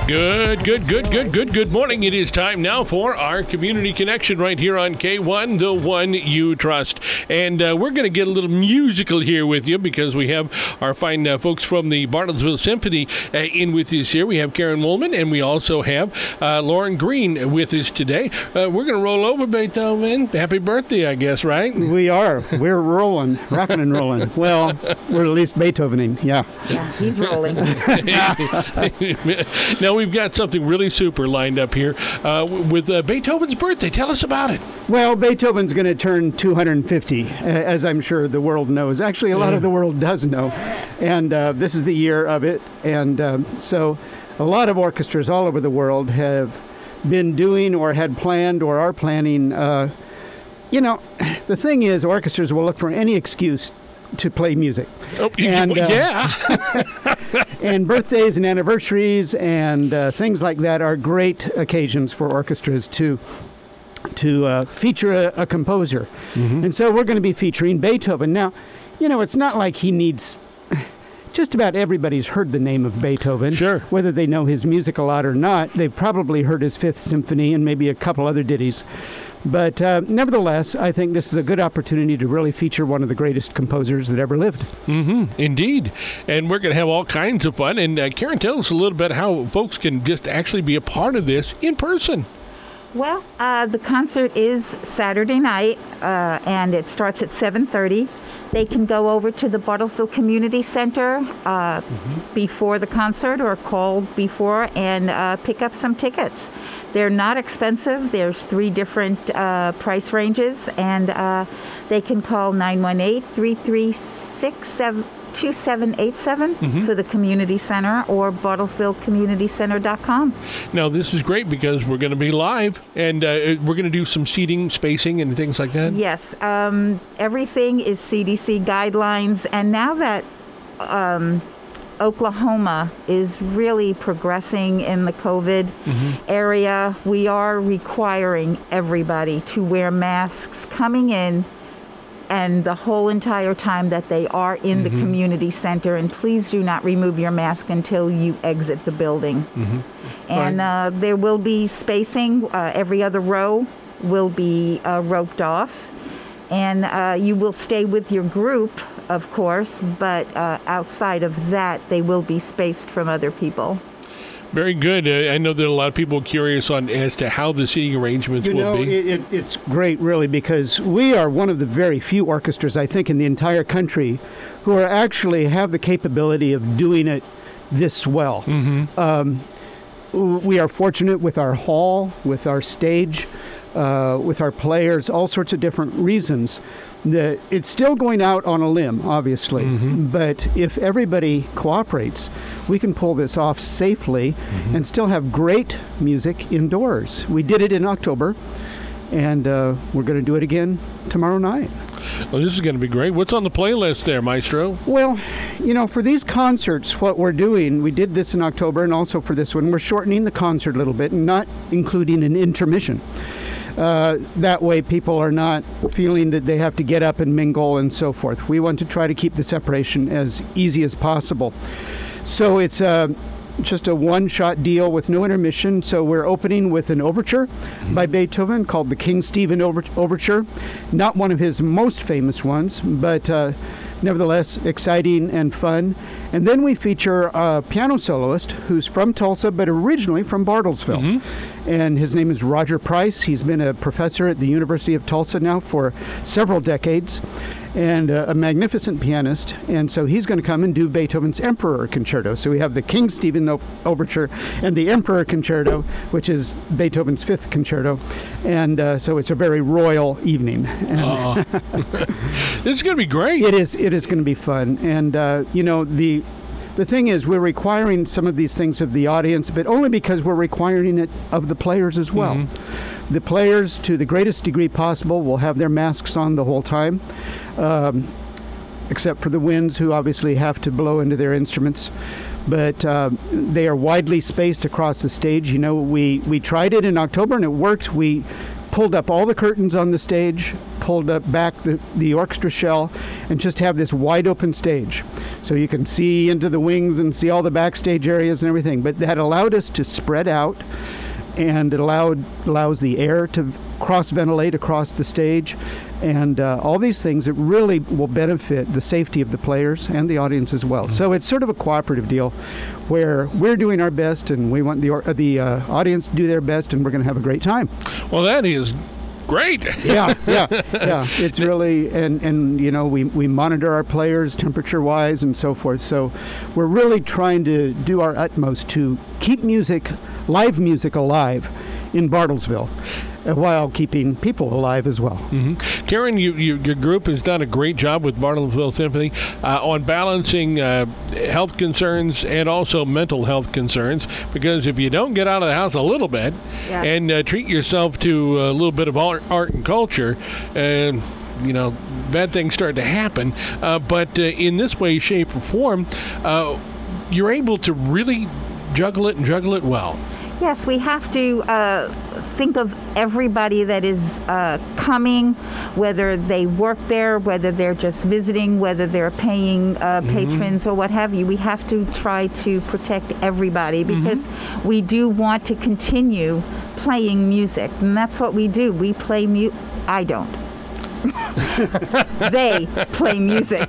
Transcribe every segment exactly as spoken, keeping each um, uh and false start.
Good, good, good, good, good, good morning. It is time now for our Community Connection right here on K one, the one you trust. And uh, we're going to get a little musical here with you because we have our fine uh, folks from the Bartlesville Symphony uh, in with us here. We have Karen Woolman, and we also have uh, Lauren Green with us today. Uh, we're going to roll over Beethoven. Happy birthday, I guess, right? We are. We're rolling, rocking and rolling. Well, we're at least Beethovening, yeah. Yeah, he's rolling. Now, we've got something really super lined up here uh, with uh, Beethoven's birthday. Tell us about it. Well, Beethoven's going to turn two hundred fifty, as I'm sure the world knows. Actually, a lot yeah. of the world does know. And uh, this is the year of it. And um, so a lot of orchestras all over the world have been doing or had planned or are planning. Uh, you know, the thing is, orchestras will look for any excuse to play music. Oh, and, uh, yeah. and birthdays and anniversaries and uh, things like that are great occasions for orchestras to to uh, feature a, a composer. Mm-hmm. And so we're going to be featuring Beethoven. Now, you know, it's not like he needs... Just about everybody's heard the name of Beethoven. Sure. Whether they know his music a lot or not, they've probably heard his Fifth Symphony and maybe a couple other ditties. But uh, nevertheless, I think this is a good opportunity to really feature one of the greatest composers that ever lived. Mm-hmm. Indeed. And we're going to have all kinds of fun. And uh, Karen, tell us a little bit how folks can just actually be a part of this in person. Well, uh, the concert is Saturday night, uh, and it starts at seven thirty. They can go over to the Bartlesville Community Center uh, mm-hmm. before the concert or call before and uh, pick up some tickets. They're not expensive. There's three different uh, price ranges, and uh, they can call nine one eight, three three six, two seven eight seven mm-hmm. for the community center or bartlesville community center dot com. Now, this is great because we're going to be live, and uh, we're going to do some seating, spacing, and things like that. Yes. Um, everything is C D C guidelines, and now that um, Oklahoma is really progressing in the COVID mm-hmm. area, we are requiring everybody to wear masks coming in and the whole entire time that they are in mm-hmm. the community center. And please do not remove your mask until you exit the building. Mm-hmm. And uh, there will be spacing. Uh, every other row will be uh, roped off. And uh, you will stay with your group, of course, but uh, outside of that, they will be spaced from other people. Very good. Uh, I know that a lot of people are curious on as to how the seating arrangements you will know, be. It, it, it's great, really, because we are one of the very few orchestras, I think, in the entire country who are actually have the capability of doing it this well. Mm-hmm. Um, we are fortunate with our hall, with our stage, uh, with our players, all sorts of different reasons. The, it's still going out on a limb, obviously, mm-hmm. but if everybody cooperates, we can pull this off safely mm-hmm. and still have great music indoors. We did it in October, and uh, we're going to do it again tomorrow night. Well, this is going to be great. What's on the playlist there, Maestro? Well, you know, for these concerts, what we're doing, we did this in October, and also for this one, we're shortening the concert a little bit and not including an intermission. Uh, that way people are not feeling that they have to get up and mingle and so forth. We want to try to keep the separation as easy as possible. So it's uh, just a one-shot deal with no intermission. So we're opening with an overture mm-hmm. by Beethoven called the King Stephen Over- Overture. Not one of his most famous ones, but uh, nevertheless exciting and fun. And then we feature a piano soloist who's from Tulsa, but originally from Bartlesville. Mm-hmm. And his name is Roger Price. He's been a professor at the University of Tulsa now for several decades, and uh, a magnificent pianist. And so he's going to come and do Beethoven's Emperor Concerto. So we have the King Stephen o- Overture and the Emperor Concerto, which is Beethoven's Fifth Concerto. And uh, so it's a very royal evening. Uh, this is going to be great. It is. It is going to be fun. And, uh, you know, the The thing is, we're requiring some of these things of the audience, but only because we're requiring it of the players as well. Mm-hmm. The players, to the greatest degree possible, will have their masks on the whole time, um, except for the winds, who obviously have to blow into their instruments. But uh, they are widely spaced across the stage. You know, we, we tried it in October and it worked. We pulled up all the curtains on the stage, pulled up back the, the orchestra shell, and just have this wide open stage. So you can see into the wings and see all the backstage areas and everything. But that allowed us to spread out, and it allowed allows the air to cross-ventilate across the stage, and uh, all these things that really will benefit the safety of the players and the audience as well. Mm-hmm. So it's sort of a cooperative deal where we're doing our best, and we want the, uh, the uh, audience to do their best, and we're going to have a great time. Well, that is great. yeah, yeah, yeah. It's really, and, and you know, we, we monitor our players temperature-wise and so forth. So we're really trying to do our utmost to keep music, live music alive in Bartlesville, while keeping people alive as well. Mm-hmm. Karen, you, you, your group has done a great job with Bartlesville Symphony uh, on balancing uh, health concerns and also mental health concerns, because if you don't get out of the house a little bit yes. and uh, treat yourself to a little bit of art, art and culture, and you know, bad things start to happen. Uh, but uh, in this way, shape, or form, uh, you're able to really juggle it and juggle it well. Yes, we have to uh, think of everybody that is uh, coming, whether they work there, whether they're just visiting, whether they're paying uh, patrons mm-hmm. or what have you. We have to try to protect everybody because mm-hmm. we do want to continue playing music, and that's what we do. We play music. I don't. They play music.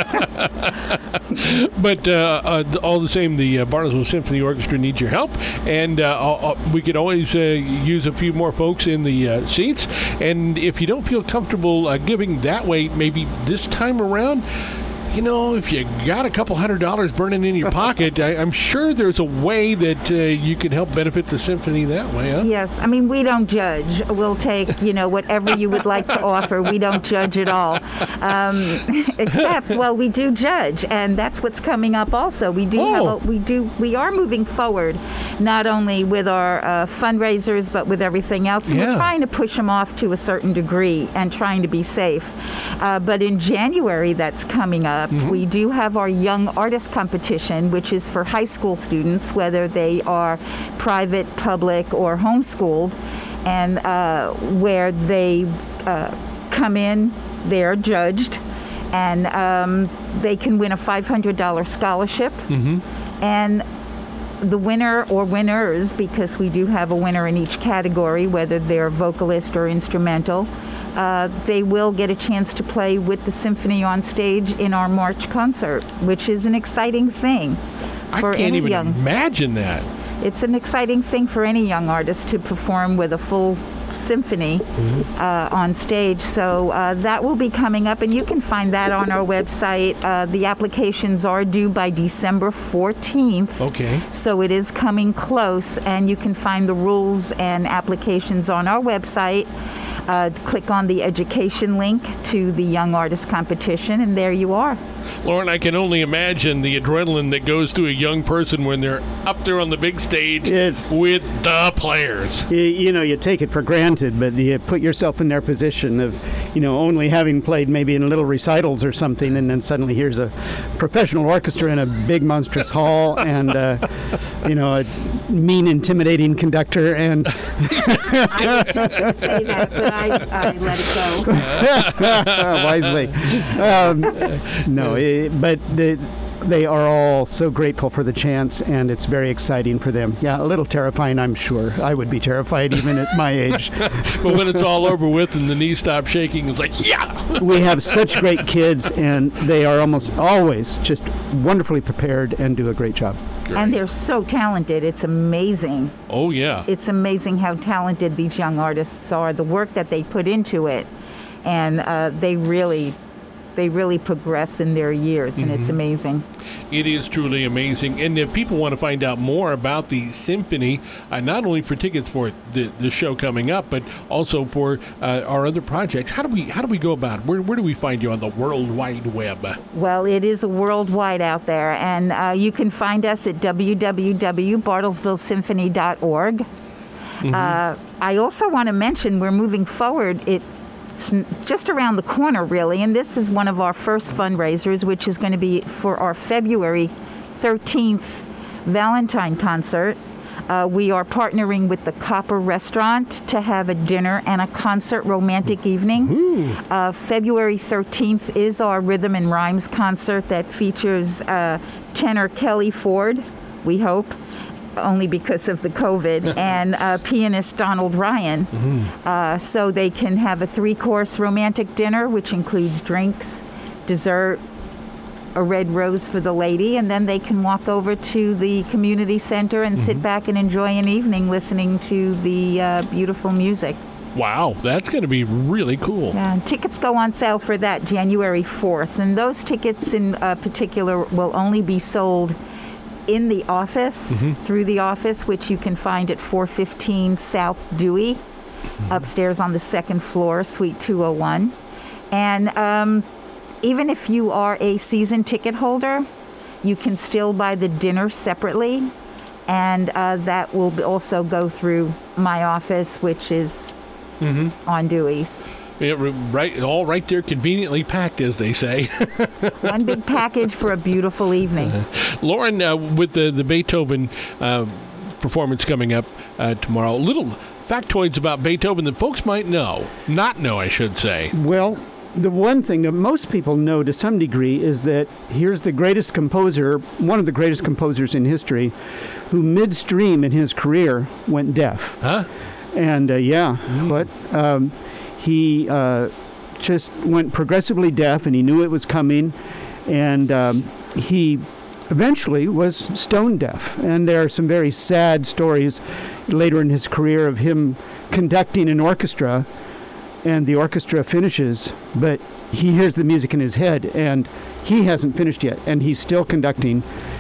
But uh, uh, all the same, the uh, Bartlesville Symphony Orchestra needs your help, and uh, uh, we could always uh, use a few more folks in the uh, seats. And if you don't feel comfortable uh, giving that way, maybe this time around, you know, if you got a couple hundred dollars burning in your pocket, I, I'm sure there's a way that uh, you can help benefit the symphony that way, huh? Yes. I mean, we don't judge. We'll take, you know, whatever you would like to offer. We don't judge at all. Um, except, well, we do judge, and that's what's coming up also. We do oh. have a, we do, we are moving forward, not only with our uh, fundraisers, but with everything else. And yeah. we're trying to push them off to a certain degree and trying to be safe. Uh, but in January, that's coming up. Mm-hmm. We do have our Young Artist Competition, which is for high school students, whether they are private, public, or homeschooled, and uh, where they uh, come in, they're judged, and um, they can win a five hundred dollars scholarship. Mm-hmm. And the winner or winners, because we do have a winner in each category, whether they're vocalist or instrumental, Uh, they will get a chance to play with the symphony on stage in our March concert, which is an exciting thing for I can't any even young. imagine that. It's an exciting thing for any young artist to perform with a full symphony mm-hmm. uh, on stage. So uh, that will be coming up, and you can find that on our website. Uh, the applications are due by December fourteenth. Okay. So it is coming close, and you can find the rules and applications on our website. Uh, click on the education link to the Young Artist Competition, and there you are. Lauren, I can only imagine the adrenaline that goes to a young person when they're up there on the big stage it's, with the players. You, you know, you take it for granted, but you put yourself in their position of, you know, only having played maybe in little recitals or something, and then suddenly here's a professional orchestra in a big, monstrous hall, and, uh, you know, a mean, intimidating conductor. And I was just going to say that, but I, I let it go. Wisely. Um, no, it, but the, they are all so grateful for the chance, and it's very exciting for them. Yeah, a little terrifying, I'm sure. I would be terrified even at my age. But when it's all over with and the knees stop shaking, it's like, yeah! We have such great kids, and they are almost always just wonderfully prepared and do a great job. Great. And they're so talented. It's amazing. Oh, yeah. It's amazing how talented these young artists are, the work that they put into it. And uh, they really... They really progress in their years, and mm-hmm. it's amazing. It is truly amazing. And if people want to find out more about the symphony, uh, not only for tickets for the, the show coming up, but also for uh, our other projects, how do we how do we go about it? Where, where do we find you on the World Wide Web? Well, it is a worldwide out there, and uh, you can find us at w w w dot bartlesville symphony dot org. Mm-hmm. Uh, I also want to mention we're moving forward. It It's just around the corner, really, and this is one of our first fundraisers, which is going to be for our February thirteenth Valentine concert. Uh, we are partnering with the Copper Restaurant to have a dinner and a concert romantic evening. Uh, February thirteenth is our Rhythm and Rhymes concert that features uh, tenor Kelly Ford, we hope, only because of the COVID, and uh, pianist Donald Ryan. Mm-hmm. Uh, so they can have a three-course romantic dinner, which includes drinks, dessert, a red rose for the lady, and then they can walk over to the community center and mm-hmm. sit back and enjoy an evening listening to the uh, beautiful music. Wow, that's going to be really cool. Yeah, and tickets go on sale for that January fourth, and those tickets in uh, particular will only be sold in the office, mm-hmm. through the office, which you can find at four fifteen South Dewey, mm-hmm. upstairs on the second floor, Suite two oh one. And um, even if you are a season ticket holder, you can still buy the dinner separately, and uh, that will also go through my office, which is mm-hmm. on Dewey's. Yeah, right, all right there, conveniently packed, as they say. One big package for a beautiful evening. Uh, Lauren, uh, with the, the Beethoven uh, performance coming up uh, tomorrow, little factoids about Beethoven that folks might know, not know, I should say. Well, the one thing that most people know to some degree is that here's the greatest composer, one of the greatest composers in history, who midstream in his career went deaf. Huh? And uh, yeah, mm. but um, he uh, just went progressively deaf, and he knew it was coming, and um, he eventually was stone deaf. And there are some very sad stories later in his career of him conducting an orchestra, and the orchestra finishes, but he hears the music in his head, and he hasn't finished yet, and he's still conducting,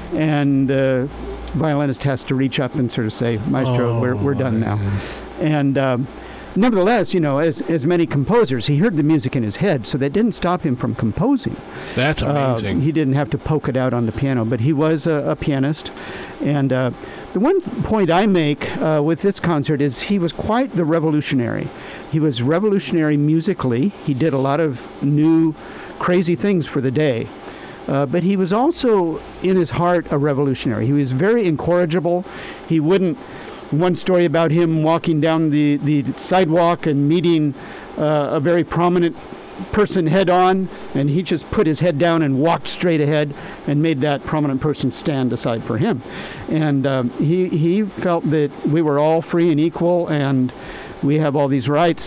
and the violinist has to reach up and sort of say, "Maestro, oh, we're we're done now." And um, nevertheless, you know, as as many composers, he heard the music in his head, so that didn't stop him from composing. That's amazing. Uh, he didn't have to poke it out on the piano, but he was a, a pianist, and uh, the one point I make uh, with this concert is he was quite the revolutionary. He was revolutionary musically. He did a lot of new, crazy things for the day. Uh, but he was also, in his heart, a revolutionary. He was very incorrigible. He wouldn't... One story about him walking down the, the sidewalk and meeting uh, a very prominent person head on, and he just put his head down and walked straight ahead and made that prominent person stand aside for him. And um, he, he felt that we were all free and equal, and we have all these rights.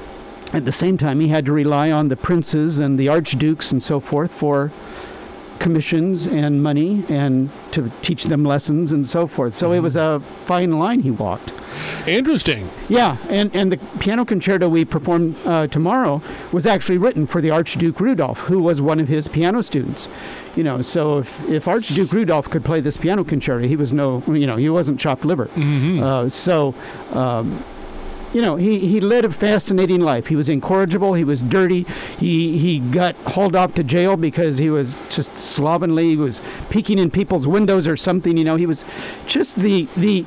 At the same time, he had to rely on the princes and the archdukes and so forth for commissions and money and to teach them lessons and so forth. So mm-hmm. it was a fine line he walked. Interesting. Yeah, and, and the piano concerto we perform uh, tomorrow was actually written for the Archduke Rudolph, who was one of his piano students. You know, so if, if Archduke Rudolph could play this piano concerto, he was no, you know, he wasn't chopped liver. Mm-hmm. Uh, so, um, you know, he, he led a fascinating life. He was incorrigible. He was dirty. He he got hauled off to jail because he was just slovenly. He was peeking in people's windows or something. You know, he was just the the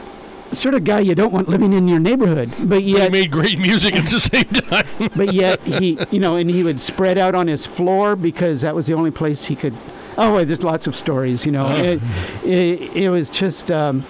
sort of guy you don't want living in your neighborhood. But yet, but he made great music at the same time. But yet he, you know, and he would spread out on his floor because that was the only place he could. Oh, there's lots of stories. You know, oh. it, it it was just. Um,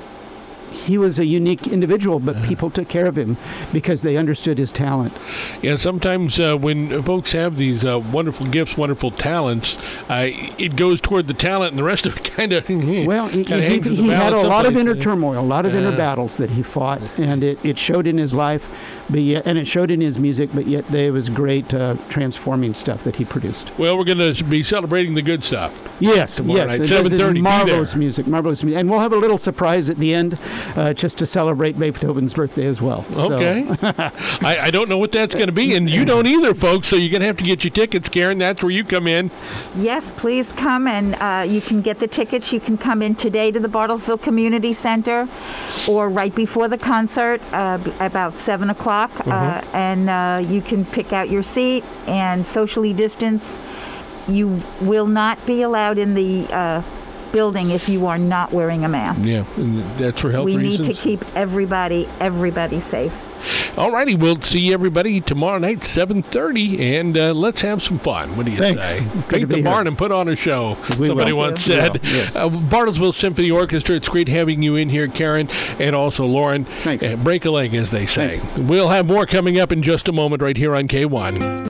He was a unique individual, but people took care of him because they understood his talent. Yeah, sometimes uh, when folks have these uh, wonderful gifts, wonderful talents, uh, it goes toward the talent, and the rest of it kind of well, he, he, he had a lot of inner turmoil, a lot of uh, inner battles that he fought, and it, it showed in his life, but yet, and it showed in his music. But yet, there was great uh, transforming stuff that he produced. Well, we're going to be celebrating the good stuff. Yes, yes, night, seven thirty. Marvelous music, marvelous music, and we'll have a little surprise at the end. Uh, just to celebrate Beethoven's birthday as well. Okay. So. I, I don't know what that's going to be, and you don't either, folks, so you're going to have to get your tickets, Karen. That's where you come in. Yes, please come, and uh, you can get the tickets. You can come in today to the Bartlesville Community Center or right before the concert, uh, about seven o'clock, mm-hmm. uh, and uh, you can pick out your seat and socially distance. You will not be allowed in the uh, building if you are not wearing a mask. Yeah, and that's for health we reasons. We need to keep everybody, everybody safe. All righty, we'll see everybody tomorrow night, seven thirty, and uh, let's have some fun. What do you Thanks. say? Good Paint to the be barn here. and put on a show. We Somebody will. once We said. will, yes. Uh, Bartlesville Symphony Orchestra, it's great having you in here, Karen, and also Lauren. Thanks. Uh, break a leg, as they say. Thanks. We'll have more coming up in just a moment right here on K one.